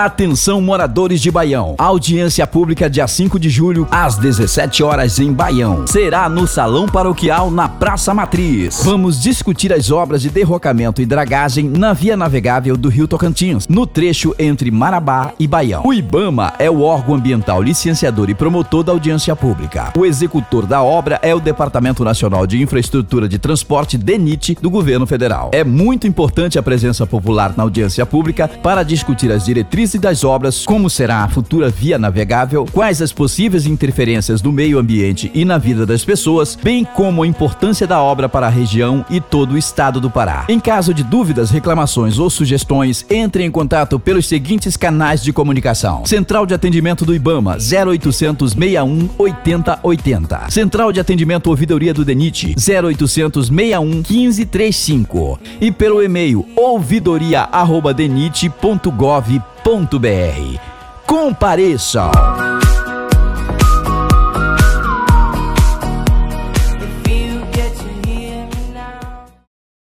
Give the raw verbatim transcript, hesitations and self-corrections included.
Atenção, moradores de Baião. Audiência pública dia cinco de julho, às dezessete horas em Baião. Será no Salão Paroquial, na Praça Matriz. Vamos discutir as obras de derrocamento e dragagem na via navegável do Rio Tocantins, no trecho entre Marabá e Baião. O IBAMA é o órgão ambiental licenciador e promotor da audiência pública. O executor da obra é o Departamento Nacional de Infraestrutura de Transporte, DENIT, do Governo Federal. É muito importante a presença popular na audiência pública para discutir as diretrizes das obras, como será a futura via navegável, quais as possíveis interferências do meio ambiente e na vida das pessoas, bem como a importância da obra para a região e todo o estado do Pará. Em caso de dúvidas, reclamações ou sugestões, entre em contato pelos seguintes canais de comunicação: Central de Atendimento do IBAMA, zero oitocentos, sessenta e um, oitenta, oitenta. Central de Atendimento Ouvidoria do DENIT, zero oitocentos, sessenta e um, quinze, trinta e cinco. E pelo e-mail ouvidoria arroba denit ponto gov ponto br. Compareça!